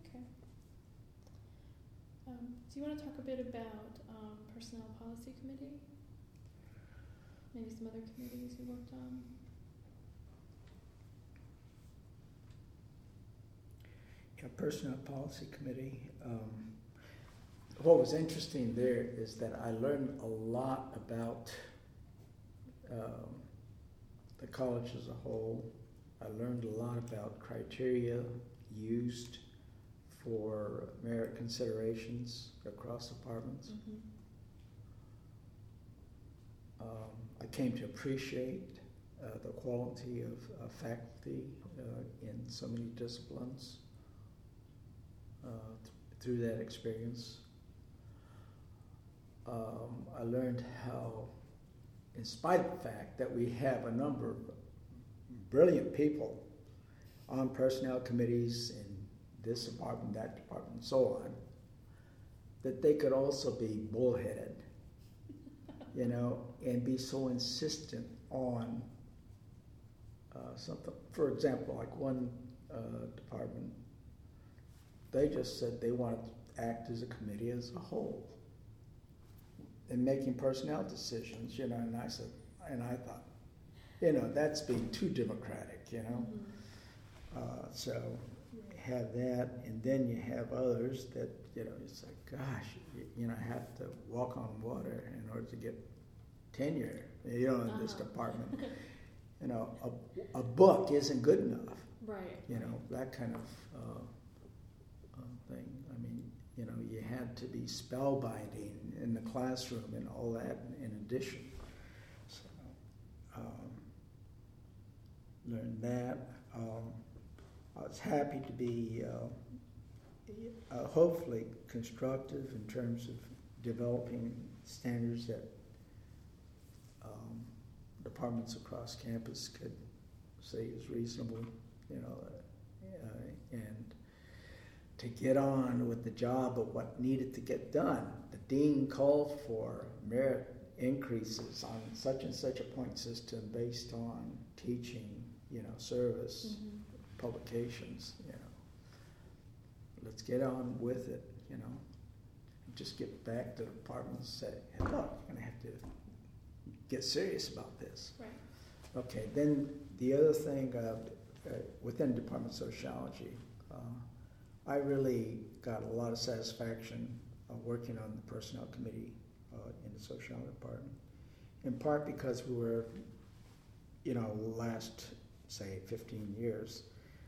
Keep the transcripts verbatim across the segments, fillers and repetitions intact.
Okay. Um, do you want to talk a bit about um, Personnel Policy Committee? Maybe some other committees you worked on? Yeah, Personnel Policy Committee. Um, what was interesting there is that I learned a lot about um, the college as a whole. I learned a lot about criteria used for merit considerations across departments. Mm-hmm. Um, I came to appreciate uh, the quality of uh, faculty uh, in so many disciplines uh, th- through that experience. Um, I learned how, in spite of the fact that we have a number of brilliant people on personnel committees in this department, that department, and so on, that they could also be bullheaded, you know, and be so insistent on uh, something. For example, like one uh, department, they just said they wanted to act as a committee as a whole in making personnel decisions, you know, and I said, and I thought, you know, that's being too democratic, you know. Mm-hmm. Uh, so have that, and then you have others that, you know, it's like, gosh, you, you know, I have to walk on water in order to get tenure, you know, in uh-huh. this department. You know, a, a book isn't good enough. Right. You know, that kind of uh, uh, thing. I mean, you know, you had to be spellbinding in the classroom and all that in addition. So, um, learned that. Um, I was happy to be uh, uh, hopefully constructive in terms of developing standards that um, departments across campus could say is reasonable, you know, uh, and to get on with the job of what needed to get done. The dean called for merit increases on such and such a point system based on teaching, you know, service, mm-hmm. publications, you know. Let's get on with it, you know. Just get back to the department and say, hey, look, you're going to have to get serious about this. Right. Okay, then the other thing uh, uh, within Department of Sociology, uh, I really got a lot of satisfaction uh, working on the personnel committee uh, in the sociology department, in part because we were, you know, last, say, fifteen years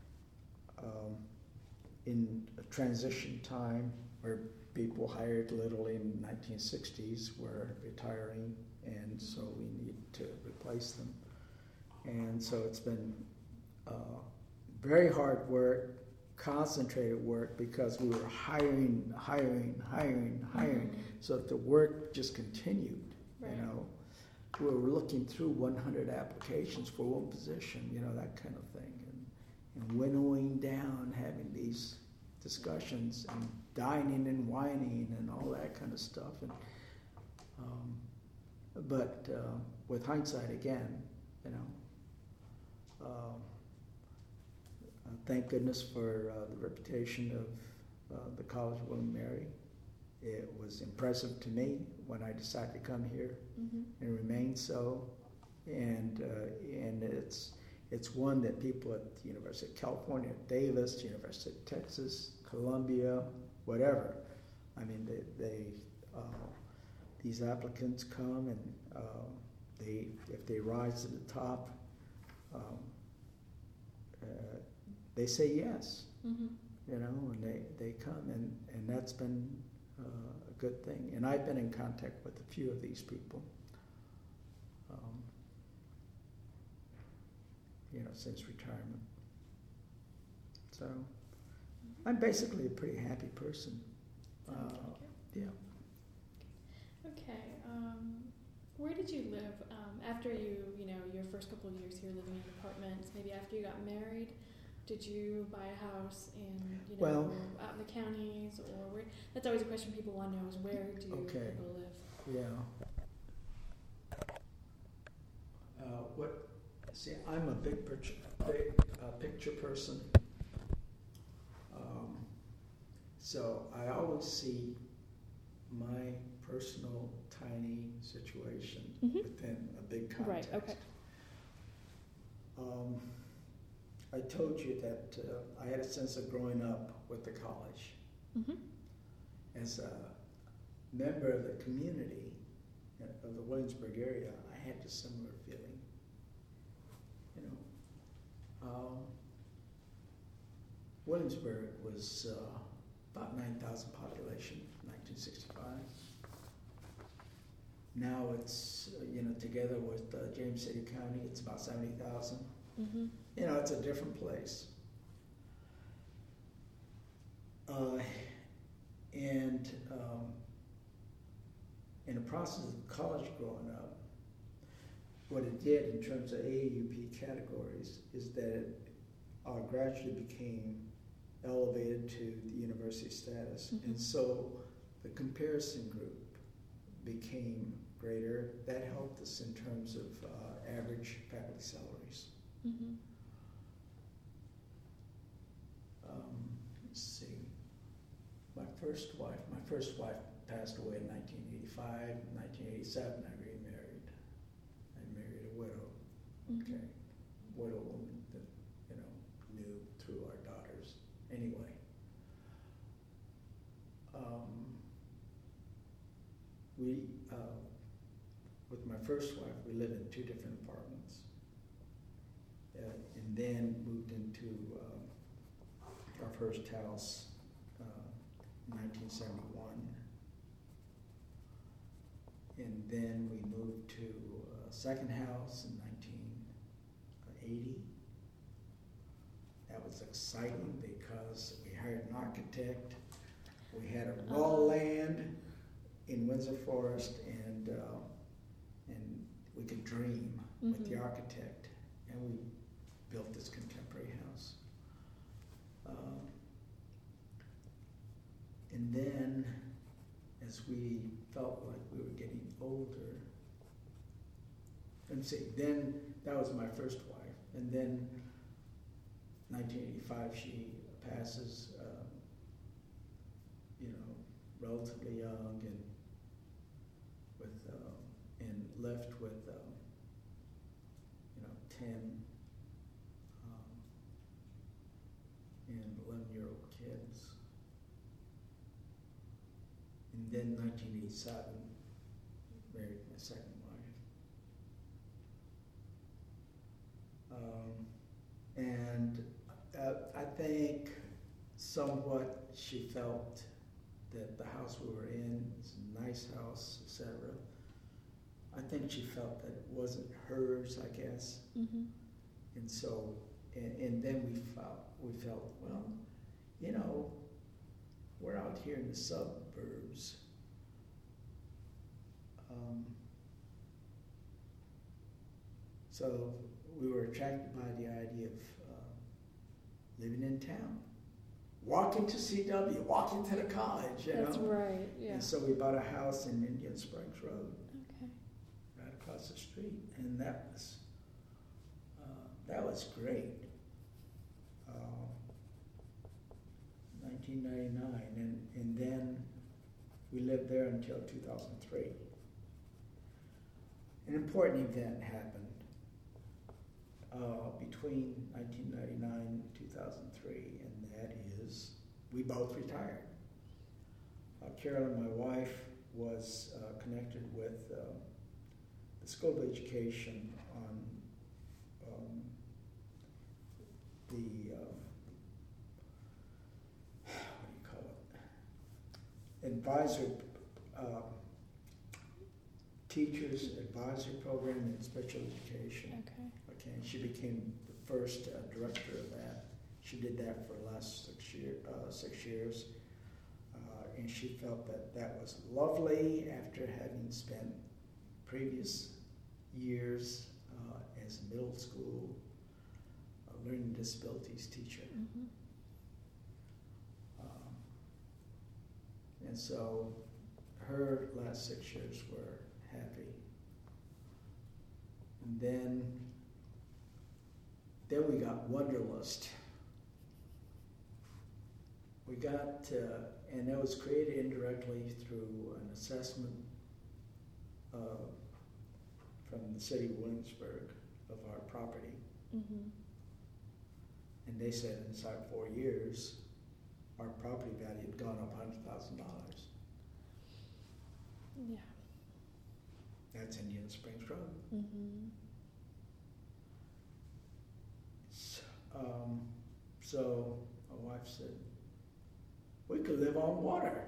um, in a transition time where people hired literally in the nineteen sixties were retiring, and so we need to replace them. And so it's been uh, very hard work, concentrated work, because we were hiring, hiring, hiring, hiring, mm-hmm. so that the work just continued, right. You know. We were looking through one hundred applications for one position, you know, that kind of thing, and, and winnowing down, having these discussions, and dining and whining and all that kind of stuff. And um, but uh, with hindsight, again, you know, um, uh, thank goodness for uh, the reputation of uh, the College of William and Mary. It was impressive to me when I decided to come here, mm-hmm. and remain so. And uh, and it's it's one that people at the University of California, Davis, University of Texas, Columbia, whatever. I mean, they, they uh, these applicants come and uh, they if they rise to the top, um, uh, they say yes, mm-hmm. you know, and they, they come, and, and that's been uh, a good thing. And I've been in contact with a few of these people, um, you know, since retirement. So I'm basically a pretty happy person. Uh, yeah. Okay. Um, where did you live um, after you, you know, your first couple of years here living in apartments? Maybe after you got married, did you buy a house in, you know, well, out in the counties, or where? That's always a question people want to know: is where do okay. people live? Yeah. Uh, what? See, I'm a big picture, big uh, picture person. Um, so I always see my personal tiny situation Mhm. within a big Right, context. okay. Um, I told you that uh, I had a sense of growing up with the college. Mhm. As a member of the community of the Williamsburg area, I had a similar feeling. You know, um, Williamsburg was uh, about nine thousand population in nineteen sixty-five. Now it's, uh, you know, together with uh, James City County, it's about seventy thousand. Mhm. You know, it's a different place. Uh, and um, in the process of college growing up, what it did in terms of A A U P categories is that it uh, gradually became elevated to the university status. Mhm. And so the comparison group became greater. That helped us in terms of uh, average faculty salaries. Mhm. Um, let's see. My first wife, my first wife passed away in nineteen eighty-five. In nineteen eighty-seven, I remarried. I married a widow. Mhm. Okay, widow woman that, you know, knew through our daughters. Anyway, um, we, uh, with my first wife, we lived in two different apartments, uh, and then moved into um, our first house uh, in nineteen seventy-one, and then we moved to a second house in nineteen eighty. That was exciting because we hired an architect. We had a raw Oh. land in Windsor Forest, and uh, and we could dream with the Mhm. architect, and we built this contemporary house. Um, and then, as we felt like we were getting older, and see, then that was my first wife, and then nineteen eighty-five she passes, um, you know, relatively young, and with um, and left with um, you know ten um, and eleven year old kids. And then nineteen eighty-seven, married my second wife. Um, and uh, I think somewhat she felt that the house we were in was a nice house, et cetera. I think she felt that it wasn't hers, I guess. Mhm. And so, and, and then we felt, we felt, well, you know, we're out here in the suburbs. Um, so we were attracted by the idea of uh, living in town, walking to C W, walking to the college, you That's know. right. Yeah. And so we bought a house in Indian Springs Road, Okay. right across the street, and that was uh, that was great. Uh, nineteen ninety-nine, and and then we lived there until two thousand three. An important event happened uh, between nineteen ninety-nine and two thousand three, and that is we both retired. Uh, Carolyn, my wife, was uh, connected with uh, the School of Education on um, the, um, what do you call it, advisor, uh, teachers advisory program in special education. Okay. Okay, and she became the first uh, director of that. She did that for the last six, year, uh, six years. Uh, and she felt that that was lovely after having spent previous years uh, as a middle school uh, learning disabilities teacher. Mhm. Um, and so her last six years were happy. And then, then we got Wanderlust, we got, uh, and it was created indirectly through an assessment uh, from the city of Williamsburg of our property. Mm-hmm. And they said inside four years, our property value had gone up one hundred thousand dollars. Yeah. That's Indian Springs Road. Mm-hmm. So, um, so my wife said, we could live on water.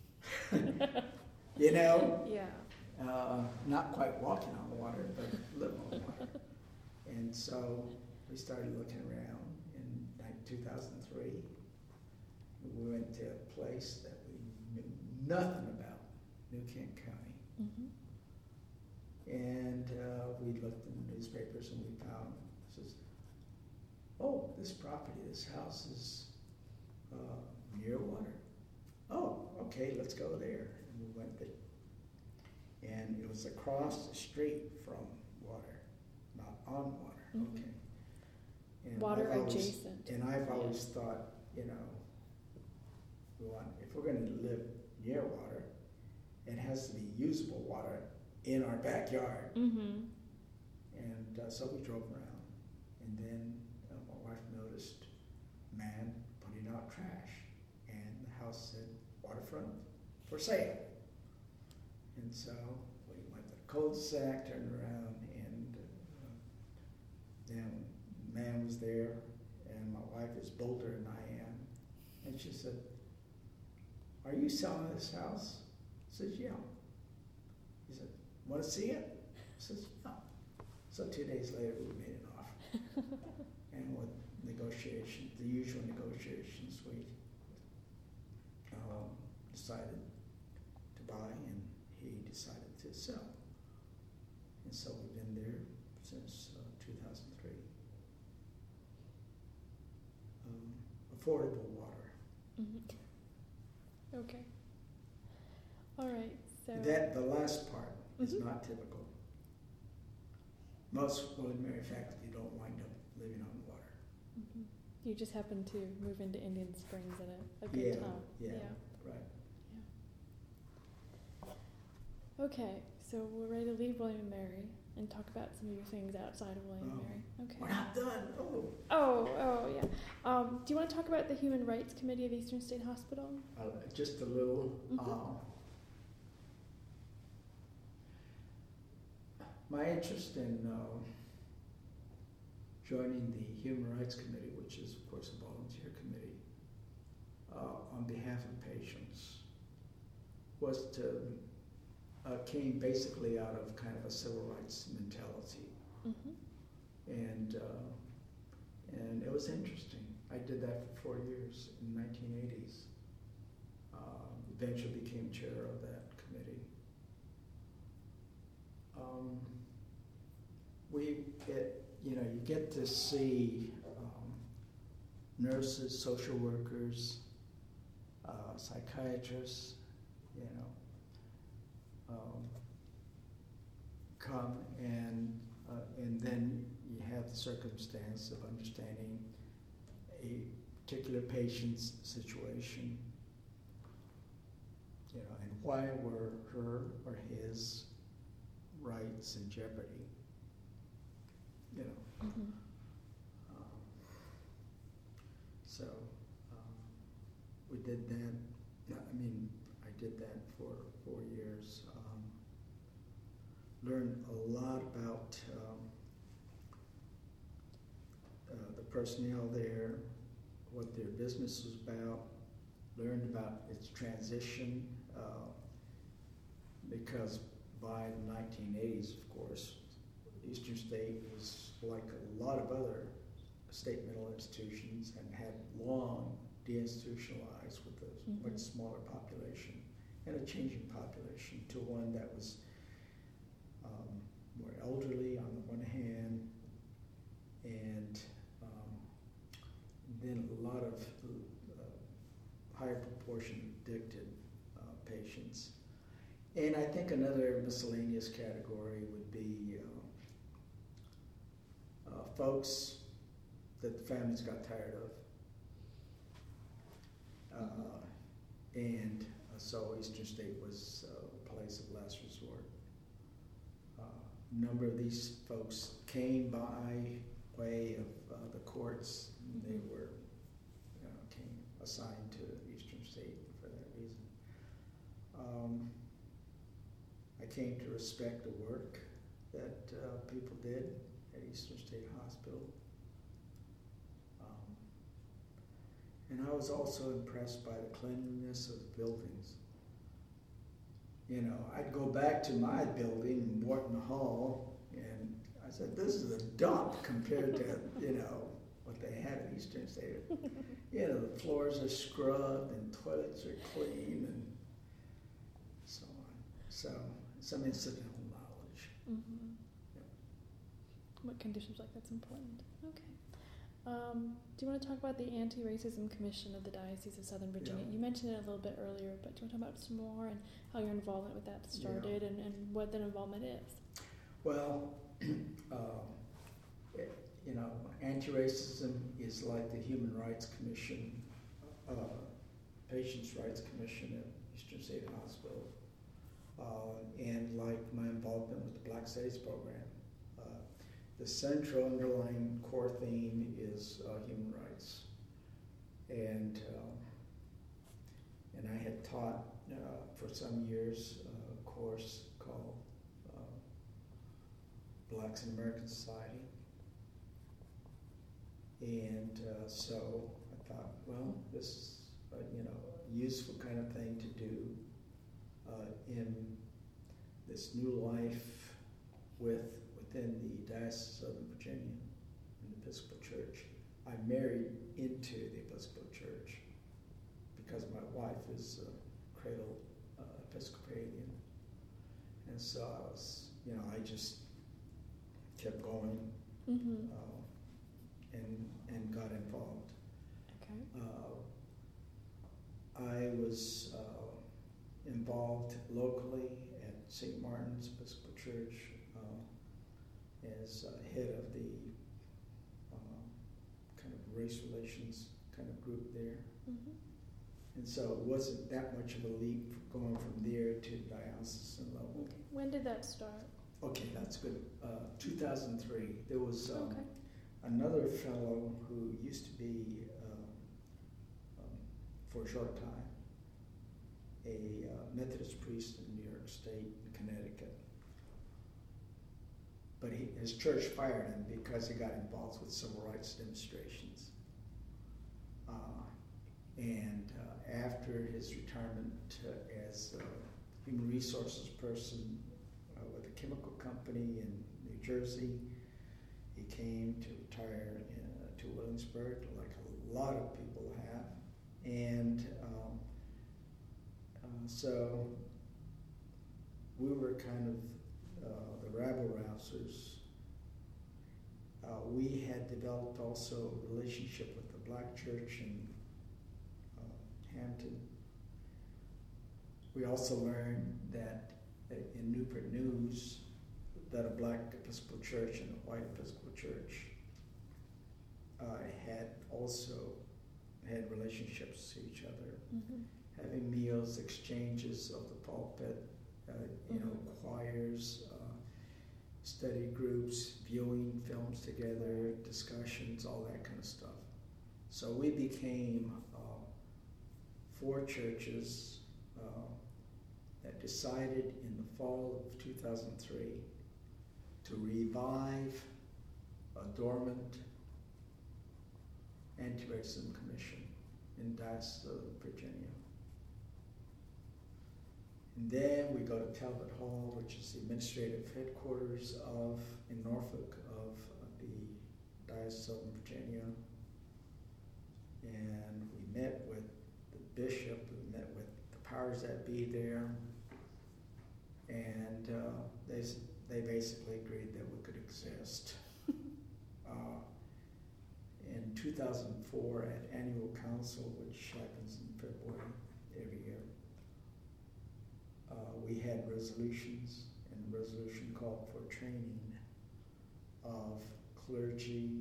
You know? Yeah. Uh, not quite walking on water, but live on water. And so we started looking around in like two thousand three. We went to a place that we knew nothing about, New Kent County. Mm-hmm. And uh, we looked in the newspapers and we found, says, oh, this property, this house is uh, near water. Oh, okay, let's go there. And we went there. And it was across the street from water, not on water. Mm-hmm. Okay. And Water I've always, adjacent. And I've Yeah. always thought, you know, we want, if we're going to live near water, it has to be usable water in our backyard. Mm-hmm. And uh, so we drove around, and then uh, my wife noticed a man putting out trash, and the house said waterfront for sale. And so we went to the cul-de-sac, turned around, and uh, then the man was there, and my wife is bolder than I am, and she said, are you selling this house? I said, yeah. He said, want to see it? I said, yeah. So two days later, we made an offer. And with negotiations, the usual negotiations, we um, decided to buy, and he decided to sell. And so we've been there since uh, two thousand three. Um, affordable water. Mm-hmm. Okay. All right. So That the last part is Mhm. not typical. Most William and Mary faculty don't wind up living on water. Mhm. You just happened to move into Indian Springs at a, a good Yeah, time. yeah. Right. Yeah. Okay. So we're ready to leave William and Mary and talk about some of your things outside of William and Oh. Mary. Okay. We're not done. Oh. Oh, oh, yeah. Um, do you want to talk about the Human Rights Committee of Eastern State Hospital? Uh, just a little. Mhm. Uh, my interest in uh, joining the Human Rights Committee, which is, of course, a volunteer committee, uh, on behalf of patients, was to uh, came basically out of kind of a civil rights mentality, Mm-hmm. and uh, and it was interesting. I did that for four years in the nineteen eighties. Uh, eventually became chair of that committee. Um, we, it, you know, you get to see um, nurses, social workers, uh, psychiatrists, you know, um, come and uh, and then you have the circumstance of understanding a particular patient's situation, you know, and why were her or his rights in jeopardy, you know. Mm-hmm. Um, so um, we did that. I mean, I did that for four years. Um, learned a lot about um, uh, the personnel there, what their business was about. Learned about its transition, uh, because by the nineteen eighties, of course, Eastern State was like a lot of other state mental institutions and had long deinstitutionalized with a Mhm. much smaller population and a changing population to one that was um, more elderly on the one hand, and um, then a lot of uh, higher proportion of addicted uh, patients. And I think another miscellaneous category would be uh, uh, folks that the families got tired of. Uh, and uh, so Eastern State was uh, a place of last resort. Uh, a number of these folks came by way of uh, the courts, and they were you know, came assigned to Eastern State for that reason. Um, I came to respect the work that uh, people did at Eastern State Hospital. Um, and I was also impressed by the cleanliness of the buildings. You know, I'd go back to my building, Morton Hall, and I said, this is a dump compared to, you know, what they have at Eastern State. You know, the floors are scrubbed and toilets are clean and so on. So, some incidental knowledge. Mm-hmm. Yeah. What conditions like that's important. Okay. Um, do you want to talk about the Anti-Racism Commission of the Diocese of Southern Virginia? Yeah. You mentioned it a little bit earlier, but do you want to talk about it some more and how your involvement with that started Yeah. and, and what that involvement is? Well, um, it, you know, anti-racism is like the Human Rights Commission, uh, Patients' Rights Commission at Eastern State Hospital, uh, and like my involvement with the Black Studies program. Uh, the central underlying core theme is uh, human rights. And, um, and I had taught uh, for some years uh, a course called Blacks in American Society. And uh, so I thought, well, this is a, you know, a useful kind of thing to do uh, in this new life with within the Diocese of Southern Virginia and the Episcopal Church. I married into the Episcopal Church because my wife is a cradle uh, Episcopalian. And so I was, you know, I just kept going Mm-hmm. uh, and and got involved. Okay. Uh, I was uh, involved locally at Saint Martin's Episcopal Church uh, as uh, head of the uh, kind of race relations kind of group there. Mm-hmm. And so it wasn't that much of a leap going from there to diocesan level. Okay. When did that start? Okay, that's good. Uh, two thousand three, there was um, Okay. another fellow who used to be, um, um, for a short time, a uh, Methodist priest in New York State, in Connecticut. But he, his church fired him because he got involved with civil rights demonstrations. Uh, and uh, after his retirement uh, as a human resources person uh, with a chemical company in New Jersey, he came to retire in, uh, to Williamsburg, like a lot of people have. And um, uh, so we were kind of uh, the rabble-rousers. Uh, we had developed also a relationship with the Black Church in uh, Hampton. We also learned that uh, in Newport News, that a Black Episcopal Church and a white Episcopal Church uh, had also had relationships to each other, Mm-hmm. having meals, exchanges of the pulpit, uh, you know, Mhm. choirs, uh, study groups, viewing films together, discussions, all that kind of stuff. So we became uh, four churches uh, that decided in the fall of two thousand three to revive a dormant anti-racism commission in Diocese of Virginia. And then we go to Talbot Hall, which is the administrative headquarters of, in Norfolk, of the Diocese of Virginia. And we met with the bishop, we met with the powers that be there, and uh, they they basically agreed that we could exist. uh, in two thousand four, at annual council, which happens in February every year, uh, we had resolutions, and the resolution called for training of clergy,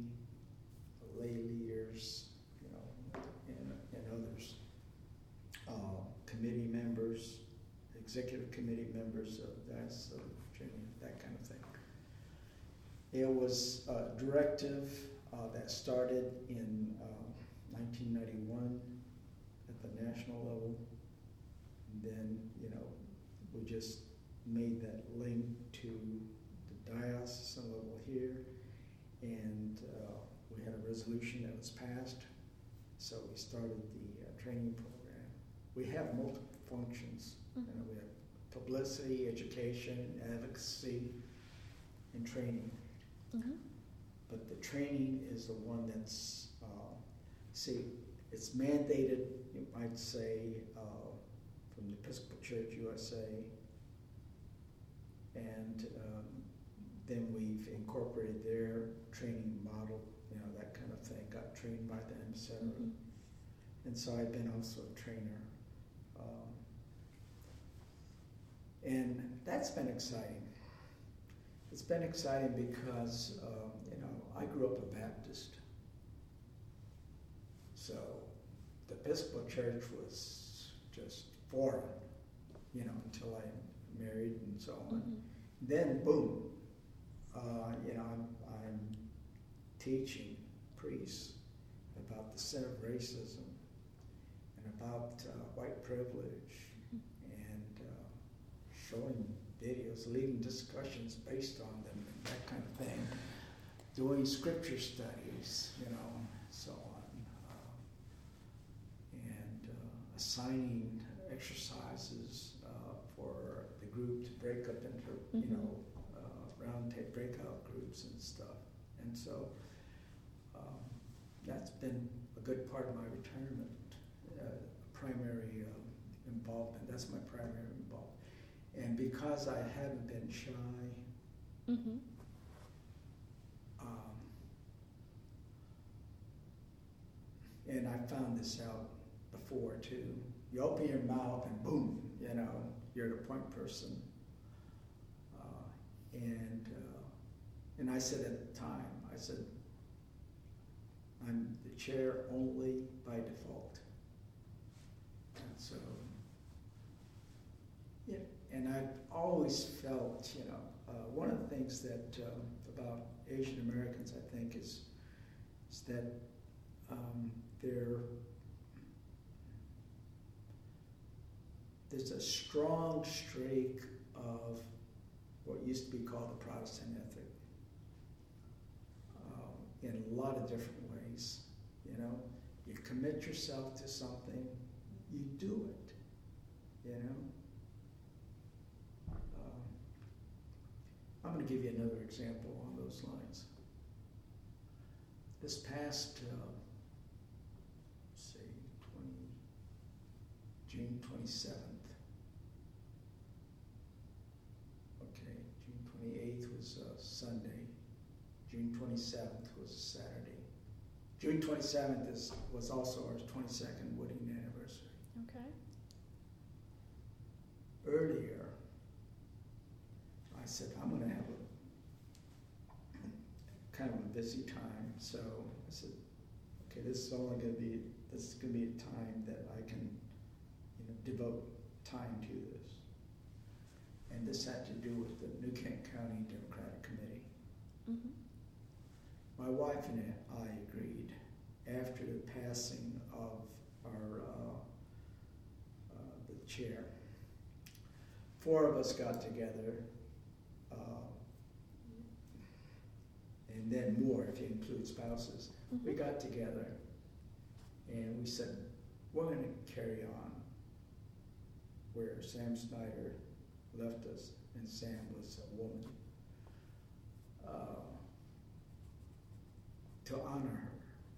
lay leaders, you know, and, and others uh, executive committee members of that, so training, that kind of thing. It was a directive uh, that started in uh, nineteen ninety-one at the national level. And then, you know, we just made that link to the diocesan level here. And uh, we had a resolution that was passed. So we started the uh, training program. We have multiple functions. Mm-hmm. You know, we have publicity, education, advocacy, and training. Mm-hmm. But the training is the one that's, uh, see, it's mandated, you might say, uh, from the Episcopal Church U S A, and um, then we've incorporated their training model, you know, that kind of thing, got trained by them, et cetera. Mm-hmm. And so I've been also a trainer. Um, and that's been exciting. It's been exciting because, um, you know, I grew up a Baptist. So the Episcopal Church was just foreign, you know, until I married and so on. Mm-hmm. Then, boom, uh, you know, I'm, I'm teaching priests about the sin of racism and about uh, white privilege, mm-hmm. and uh, showing videos, leading discussions based on them, and that kind of thing, doing scripture studies, you know, so on, uh, and uh, assigning exercises uh, for the group to break up into, mm-hmm. you know, uh, round table breakout groups and stuff. And so um, that's been a good part of my retirement, uh, primary uh, involvement. That's my primary involvement. And because I haven't been shy, mm-hmm. um, and I found this out before too, you open your mouth and boom, you know, you're the point person. Uh, and uh, and I said at the time, I said, I'm the chair only by default. And so, yeah. And I've always felt, you know, uh, one of the things that um, about Asian Americans, I think, is, is that um, they're, there's a strong streak of what used to be called the Protestant ethic um, in a lot of different ways. You know, you commit yourself to something, you do it, you know. I'm going to give you another example on those lines. This past, uh, let's see, twenty, June twenty-seventh. Okay, June twenty-eighth was a Sunday. June twenty-seventh was a Saturday. June twenty-seventh is, was also our twenty-second wedding anniversary. Okay. Earlier, I said, I'm going to have a kind of a busy time. So I said, okay, this is only going to be, this is going to be a time that I can, you know, devote time to this. And this had to do with the New Kent County Democratic Committee. Mm-hmm. My wife and I agreed after the passing of our, uh, uh, the chair. Four of us got together. Uh, and then more if you include spouses. Mm-hmm. We got together and we said, we're going to carry on where Sam Snyder left us, and Sam was a woman, uh, to honor her.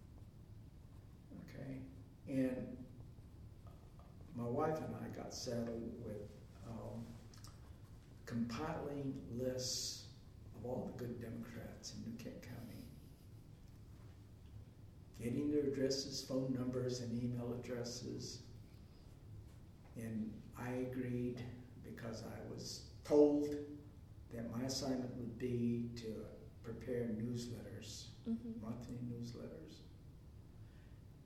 Okay? And my wife and I got saddled with um, compiling lists of all the good Democrats in New Kent County, getting their addresses, phone numbers, and email addresses. And I agreed because I was told that my assignment would be to prepare newsletters, mm-hmm. monthly newsletters.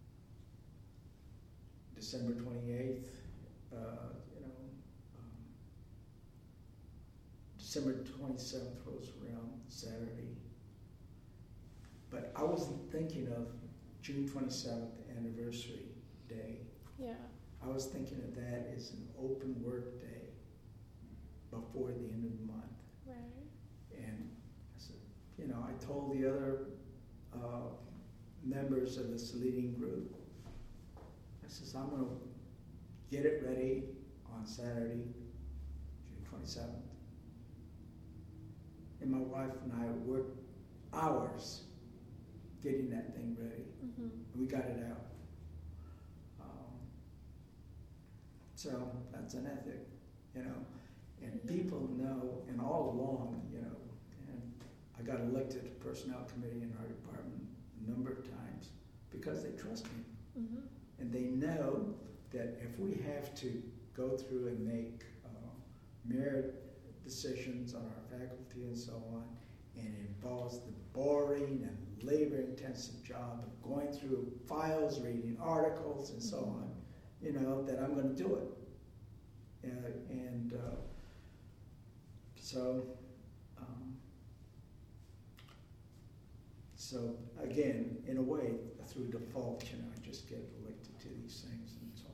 December twenty-eighth, uh, you know, um, December twenty-seventh rolls around, Saturday. But I wasn't thinking of June twenty-seventh, anniversary day. Yeah. I was thinking of that as an open work day before the end of the month. Right. And I said, you know, I told the other uh, members of this leading group, I says, I'm going to get it ready on Saturday, June twenty-seventh. And my wife and I worked hours getting that thing ready. Mm-hmm. And we got it out. Um, so that's an ethic, you know. And Yeah. people know, and all along, you know, and I got elected to personnel committee in our department a number of times because they trust me. Mm-hmm. And they know that if we have to go through and make uh, merit decisions on our faculty and so on, and it involves the boring and labor-intensive job of going through files, reading articles, and so Mm-hmm. on, you know, that I'm going to do it. Uh, and uh, so, um, so again, in a way, through default, you know, I just get elected to these things and so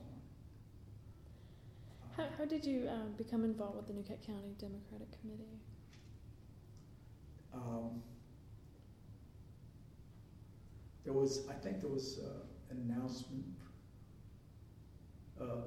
on. How, how did you um, become involved with the New Kent County Democratic Committee? Um, there was, I think there was uh, an announcement of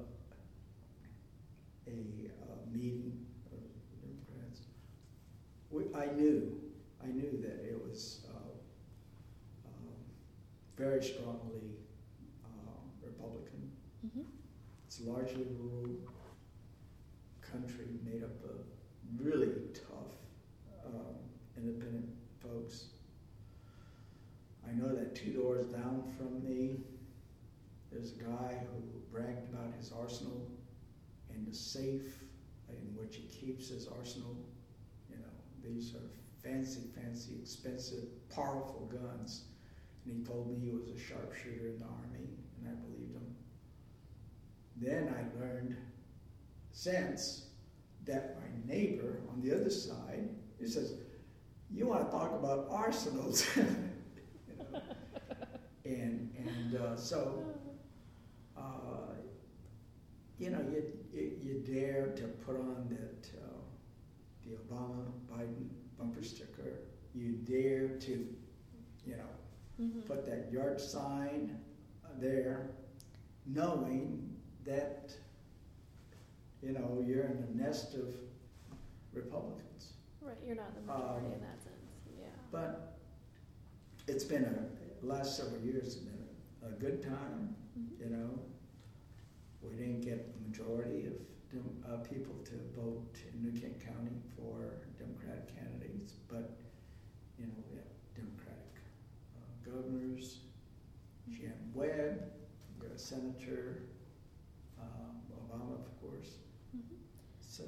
a uh, meeting of Democrats. We, I knew, I knew that it was uh, um, very strongly uh, Republican. Mm-hmm. It's largely rural country made up of really tough um, independent folks. I know that two doors down from me, there's a guy who bragged about his arsenal and the safe in which he keeps his arsenal. You know, these are fancy, fancy, expensive, powerful guns. And he told me he was a sharpshooter in the Army, and I believed him. Then I learned since that my neighbor on the other side, he says, you want to talk about arsenals? you know? And and uh, so, uh, you know, you, you you dare to put on that uh, the Obama Biden bumper sticker. You dare to, you know, Mm-hmm. put that yard sign there, knowing that, you know, you're in a nest of Republicans. Right, you're not the majority Um, in that sense. Yeah. But it's been a, the last several years have been a, a good time, Mm-hmm. you know. We didn't get the majority of dem- uh, people to vote in New Kent County for Democratic candidates, but, you know, we have Democratic uh, governors, Jim Webb, we got a senator, um, Obama, of course. Mm-hmm. So,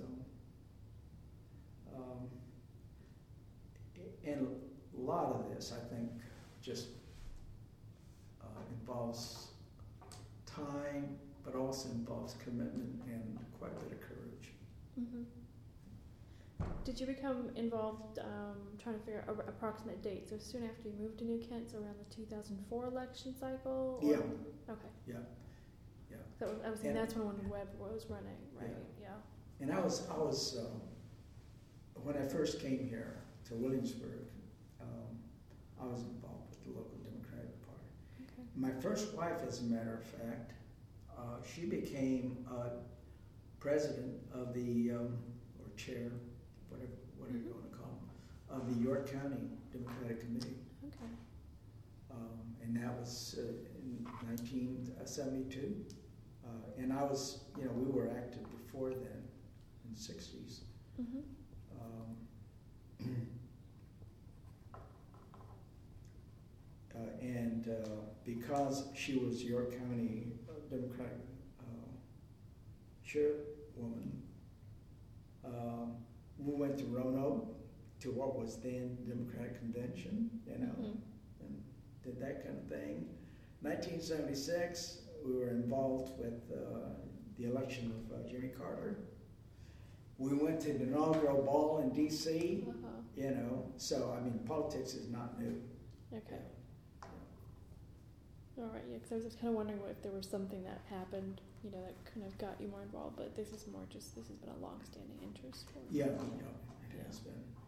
um, and a lot of this, I think, just uh, involves time, but also involves commitment and quite a bit of courage. Mm-hmm. Did you become involved um, trying to figure out an approximate date? So soon after you moved to New Kent, so around the two thousand four election cycle? Or? Yeah. Okay. Yeah. Yeah. So I was saying And- that's when Webb was running, right? Yeah. And I was, I was, um, when I first came here to Williamsburg, um, I was involved with the local Democratic Party. Okay. My first wife, as a matter of fact, uh, she became uh, president of the, um, or chair, whatever, whatever you want to call them, of the York County Democratic Committee. Okay. Um, and that was uh, in nineteen seventy-two. Uh, and I was, you know, we were active before then, in the sixties. Mm-hmm. Um, uh, and uh, because she was York County Democratic uh, chairwoman, um, we went to Roanoke to what was then Democratic Convention, you know, Mm-hmm. and did that kind of thing. nineteen seventy-six, we were involved with uh, the election of uh, Jimmy Carter. we went to the inaugural ball in D C, Uh-huh. you know, so, I mean, politics is not new. Okay. All right, yeah, because I was just kind of wondering what, if there was something that happened, you know, that kind of got you more involved, but this is more just, this has been a long-standing interest for you. Yeah, yeah, it has been.